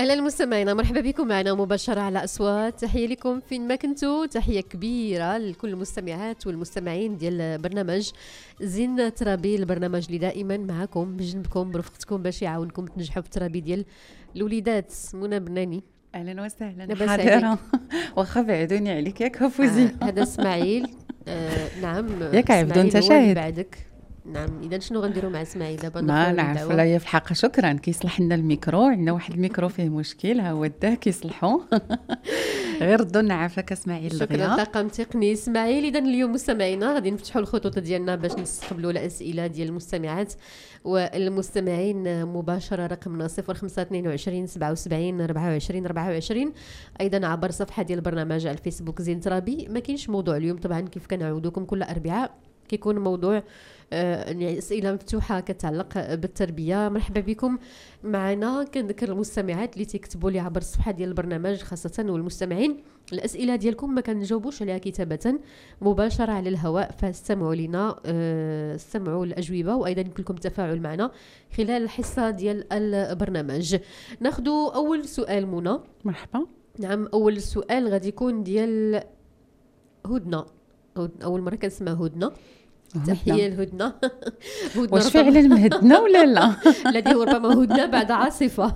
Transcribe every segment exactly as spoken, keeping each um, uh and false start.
أهلا المستمعين، مرحبا بكم معنا مباشرة على أصوات. تحية لكم فين ما كنتوا، تحية كبيرة لكل المستمعات والمستمعين ديال برنامج زين ترابي، البرنامج اللي دائما معكم بجنبكم برفقتكم باش يعاونكم تنجحوا في الترابي ديال الوليدات. منى بناني، اهلا وسهلا. لاباس حاضره واخا بعدوني عليك ياك فوزي. آه هذا اسماعيل. آه نعم، ياك عبدو انت إسماعيل هو اللي شاهد. بعدك. نعم، اذا شنو غنديروا مع اسماعيل دابا؟ ما ندخلوا نعرف، ندعوه. لا هي في الحق شكرا كيصلح لنا الميكرو، عندنا واحد الميكرو فيه مشكل، ها هو داه كيصلحوا. غير ردوا لنا عافاك اسماعيل شكرا دغيا. طاقم تقني اسماعيل. اذا اليوم مستمعينا غادي نفتحوا الخطوط ديالنا باش نستقبلوا الاسئله ديال المستمعات والمستمعين مباشره. رقمنا صفر خمسة اثنين وعشرين سبعة وسبعين أربعة وعشرين أربعة وعشرين، ايضا عبر صفحه ديال البرنامج على الفيسبوك زين ترابي. ما كاينش موضوع اليوم طبعا، كيف كنعودوكم كل اربعاء كيكون موضوع يعني اسئله مفتوحه كتعلق بالتربيه. مرحبا بكم معنا. كنذكر المستمعات اللي تيكتبوا لي عبر الصفحه ديال البرنامج خاصه والمستمعين، الاسئله ديالكم ما كنجاوبوش عليها كتابه مباشره على الهواء، فاستمعوا لنا، استمعوا الاجوبه، وايضا يمكن لكم التفاعل معنا خلال الحصه ديال البرنامج. ناخذ اول سؤال منى. مرحبا. نعم، اول سؤال غادي يكون ديال هدنه. اول مره كنسمع هدنه. تحيه لهدنه. واش فعلا مهدنا ولا لا؟ لا دي ربما هدنه بعد عاصفه.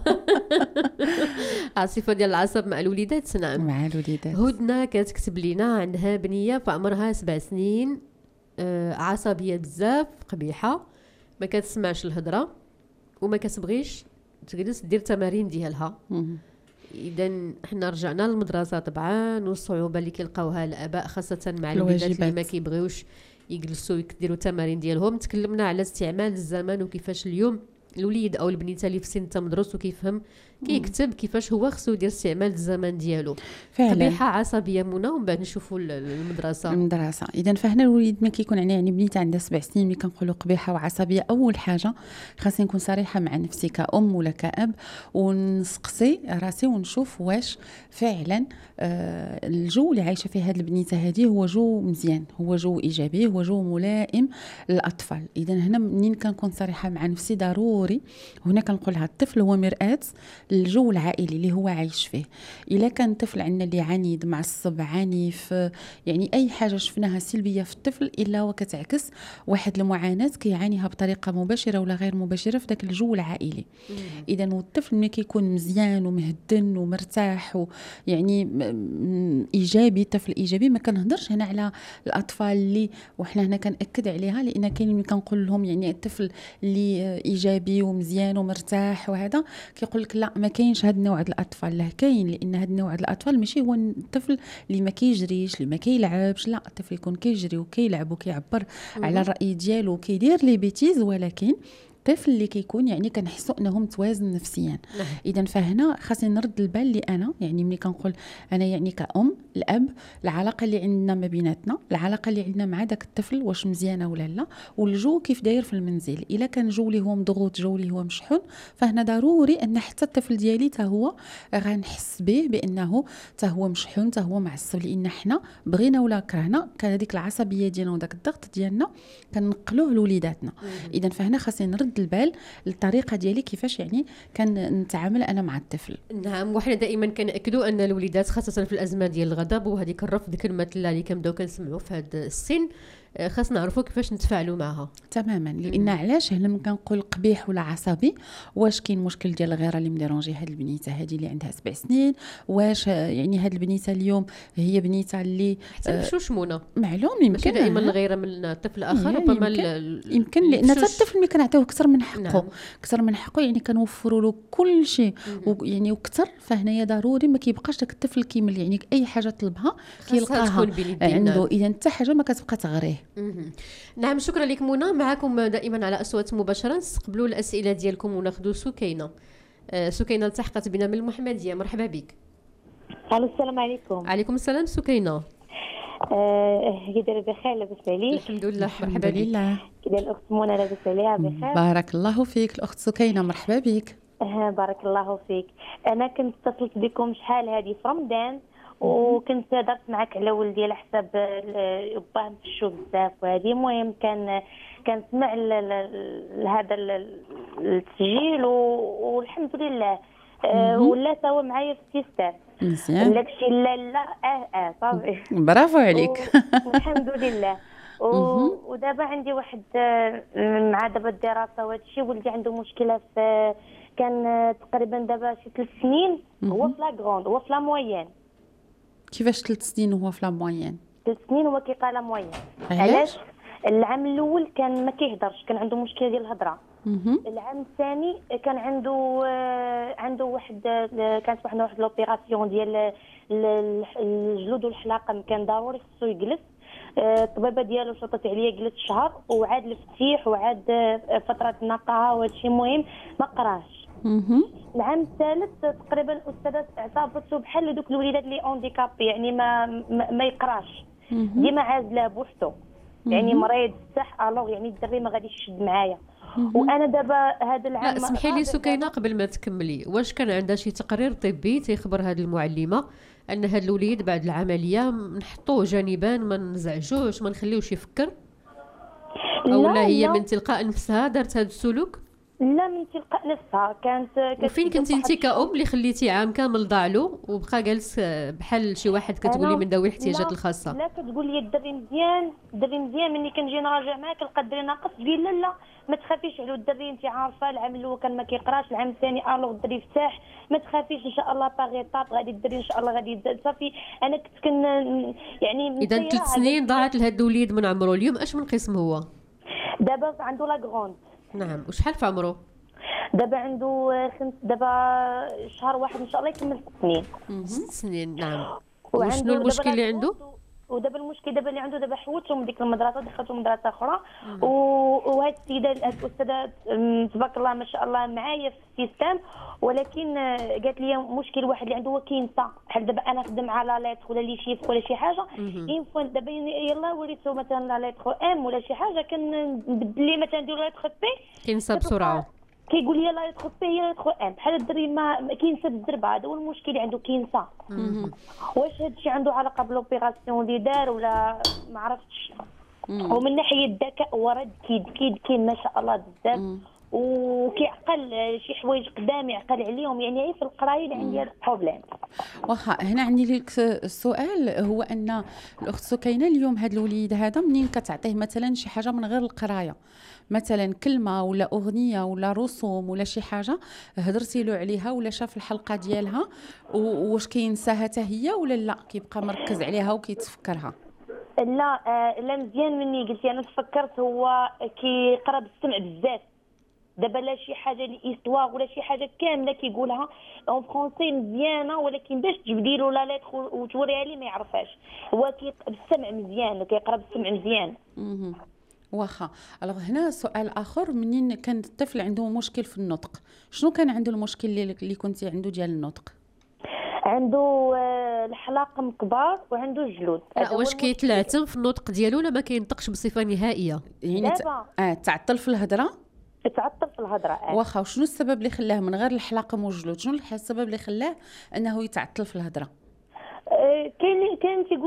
عاصفه ديال العصب مع الوليدات. نعم مع الوليدات. هدنه كتكتب لنا عندها بنيه في عمرها سبع سنين، آه عصبيه بزاف، قبيحه، ما كتسمعش الهضره وما كتبغيش تجلس دير تمارين ديالها. اذا حنا رجعنا للمدرسه طبعا، والصعوبه اللي كيلقاوها الاباء خاصه مع الوليدات اللي ما كيبغيوش يجلسوا يديروا التمارين ديالهم. تكلمنا على استعمال الزمن وكيفاش اليوم الوليد او البنيته اللي في سن تمدرس وكيفهم كيكتب كيفاش هو خصو يدير استعمال الزمن ديالو. قبيحه عصبيه منى، ومن بعد نشوفوا المدرسه. المدرسه اذا فهنا الوليد ما كيكون عندنا يعني بنيته عندها سبع سنين ملي كنقولوا قبيحه وعصبيه، اول حاجه خاصني نكون صريحه مع نفسي كأم ولا كأب، ونسقسي راسي ونشوف واش فعلا آه الجو اللي عايشه فيه هذه البنيته هذه هو جو مزيان، هو جو ايجابي، هو جو ملائم للاطفال. اذا هنا منين كنكون صريحه مع نفسي ضروري هنا كنقولها الطفل هو مرآة الجو العائلي اللي هو عايش فيه. الا كان طفل عندنا اللي عنيد، معصب، عنيف، يعني اي حاجه شفناها سلبيه في الطفل الا وكتعكس واحد المعاناه كيعانيها بطريقه مباشره ولا غير مباشره في ذاك الجو العائلي. اذا والطفل ملي كيكون مزيان ومهدن ومرتاح ويعني ايجابي، طفل ايجابي، ما كنهضرش هنا على الاطفال اللي وحنا هنا كنأكد عليها، لان كاين اللي كنقول لهم يعني الطفل اللي ايجابي ومزيان ومرتاح وهذا كيقول لك لا ما كاينش هاد النوع د الاطفال. لا كاين، لان هاد النوع د الاطفال ماشي هو الطفل اللي ما كيجريش اللي ما كيلعبش، لا الطفل يكون كيجري وكيلعب وكيعبر على الراي ديالو وكيدير لي بيتيز، ولكن الطفل اللي كيكون يعني كنحسوا انه متوازن نفسيا. اذا فهنا خاصني نرد البال لي انا يعني ملي كنقول انا يعني كأم الاب، العلاقه اللي عندنا ما بيناتنا، العلاقه اللي عندنا مع داك الطفل واش مزيانه ولا لا، والجو كيف داير في المنزل. الا كان جو اللي هو مضغوط، جو اللي هو مشحون، فهنا ضروري ان حتى الطفل ديالي حتى هو غنحس به بانه حتى هو مشحون، حتى هو معصب، لان حنا بغينا ولا كرهنا كهذيك العصبيه ديالنا وداك الضغط ديالنا كنقلوه لوليداتنا. اذا فهنا خاصني نرد البال للطريقه ديالي كيفاش يعني كنتعامل انا مع الطفل. نعم، وحنا دائما كنأكدوا ان الوليدات خاصه في الازمه ديال الغضب وهذيك الرفض كلمه لا اللي كنبداو كنسمعوا في هذا السن، خاصنا نعرفوا كيفاش نتفاعلوا معها تماما. لان علاش هنا ملي كنقول قبيح ولا عصبي، واش كاين مشكل ديال الغيره اللي مديرونجي هاد البنيته هذه اللي عندها سبع سنين؟ واش يعني هاد البنيته اليوم هي بنيته اللي حتى بشوش منى معلوم يمكن ماشي دائما الغيره من طفل اخر، ربما يمكن, يمكن لان حتى الطفل ملي كنعطيوه اكثر من حقه نعم. اكثر من حقه يعني كنوفروا له كل شيء ويعني وكثر، فهنايا ضروري ما كيبقاش داك الطفل كيمل، يعني اي حاجه طلبها كيلقاها عنده. اذا حتى حاجه ما كتبقى تغريه. نعم، شكرا لك منى. معكم دائما على أصوات مباشرة، نستقبلوا الأسئلة ديالكم وناخذوا سكينة. آه سكينة التحقت بنا من المحمدية، مرحبا بك. الو السلام عليكم. عليكم السلام سكينة. اه كي بخير؟ لاباس عليك؟ الحمد لله، مرحبا بك. كي الاخت منى لاباس عليها بخير؟ بارك الله فيك الاخت سكينة، مرحبا بك. اه بارك الله فيك. انا كنت اتصلت بكم شحال هذه في رمضان وكنت هضرت معك على ولدي على حساب باه مفشو بزاف وهذه. المهم كان كنسمع هذا التسجيل والحمد لله آه ولا توا معايا في السيستم. مزيان. داكشي لا لا اه اه صافي. برافو عليك. الحمد لله. ودابا عندي واحد مع دابا الدراسه وهذا الشيء، ولدي عنده مشكله في كان تقريبا دابا شي ثلاث سنين هو في لا كروند، هو في لا موين. كيفاش ثلاث سنين وهو في لا موين؟ ثلاث سنين هو كيقرا لا موين. علاش؟ العام الاول كان ما كيهضرش، كان عنده مشكله ديال الهضره. العام الثاني كان عنده عنده واحد كانت واحد واحد لوبيراسيون ديال الجلود والحلاقه، كان ضروري خصو يجلس. الطبيبه ديالو شرطت عليا جلس شهر وعاد الفتيح وعاد فتره النقاهه وهذا الشيء مهم ما قراش. العام الثالث تقريبا الاستاذه اعتبرته بحال دوك الوليدات اللي اونديكابي، يعني ما ما, ما يقراش، ديما عازله بوحدو، يعني مريض صح الوغ يعني الدري ما غاديش يشد معايا. وانا دابا هذا العام لا اسمحي لي سكينه قبل ما تكملي، واش كان عندها شي تقرير طبي تيخبر هذه المعلمه ان هذا الوليد بعد العمليه نحطوه جانبا ما نزعجوش ما نخليوش يفكر، او لا هي لا. من تلقاء نفسها دارت هذا السلوك؟ لا من تلقاء نفسها كانت. وفين كنتي انت كأم اللي خليتي عام كامل ضاع له وبقى جالس بحال شي واحد كتقولي من ذوي الاحتياجات الخاصه؟ لا كتقول لي الدري مزيان، الدري مزيان، ملي كنجي نراجع معاه كنلقى الدري ناقص، تقول لا لا ما تخافيش على الدري، انت عارفه العام الاول كان ما كيقراش، العام الثاني الوغ الدري فتاح، ما تخافيش ان شاء الله باغي طاب غادي الدري ان شاء الله غادي صافي. انا كنت كن يعني اذا ثلاث سنين ضاعت لهذا الوليد من عمره. اليوم اش من قسم هو؟ دابا عنده لا كروند. نعم. وشحال في عمره؟ دابا عنده خمس دابا شهر واحد ان شاء الله يكمل ست سنين. ست سنين نعم. وشنو المشكل اللي عنده؟ ودابا المشكل دابا اللي عنده دابا حوتو من ديك المدرسه دخلته مدرسه اخرى، وهاد السيده الاستاذه تبارك الله ما شاء الله معايا في السيستم، ولكن قالت لي مشكل واحد اللي عنده هو كينسى، بحال دابا انا خدم على لاتر ولا لي شيف ولا شي حاجه اين فوا دابا يلاه وريته مثلا لا لاتر ام ولا شي حاجه كنبدل لي مثلا ندير لا لاتر بي كينسى بسرعه، كيقول لي لا يدخل بي لا يدخل ام، بحال الدري ما كينسى بالضربه. هذا هو المشكل اللي عنده كينسى. واش هذا الشيء عنده علاقه بلوبيراسيون اللي دار ولا ما عرفتش. ومن ناحيه الذكاء هو راه ذكي ذكي ذكي ما شاء الله بزاف، وكيعقل شي حوايج قدام يعقل عليهم، يعني في القرايه اللي عندي هذا البروبليم. واخا هنا عندي لك السؤال، هو ان الاخت سكينه اليوم هذا الوليد هذا منين كتعطيه مثلا شي حاجه من غير القرايه، مثلا كلمه ولا اغنيه ولا رسوم ولا شي حاجه هضرتي له عليها ولا شاف الحلقه ديالها، واش كينساها حتى هي ولا لا كيبقى مركز عليها وكيتفكرها؟ لا آه لا مزيان مني قلتي انا تفكرت هو كيقرا بالسمع بزاف. دابا لا شي حاجه لي ايستوار ولا شي حاجه كامله كيقولها اون فرونسي مزيانه، ولكن باش تجبدي له لا ليتر وتوريها لي ما يعرفهاش. هو بالسمع مزيان كيقرا بالسمع مزيان. اها واخا. الوغ هنا سؤال اخر، منين كان الطفل عنده مشكل في النطق، شنو كان عنده المشكل اللي, اللي كنتي عنده ديال النطق؟ عنده الحلاقم كبار وعنده الجلود. لا واش كيتلعثم في النطق ديالو ولا ما كينطقش بصفه نهائيه؟ يعني اه تعطل في الهضره؟ تعطل في الهضره. اه واخا. وشنو السبب اللي خلاه من غير الحلاقم والجلود، شنو السبب اللي خلاه انه يتعطل في الهضره؟ آه كاين كاين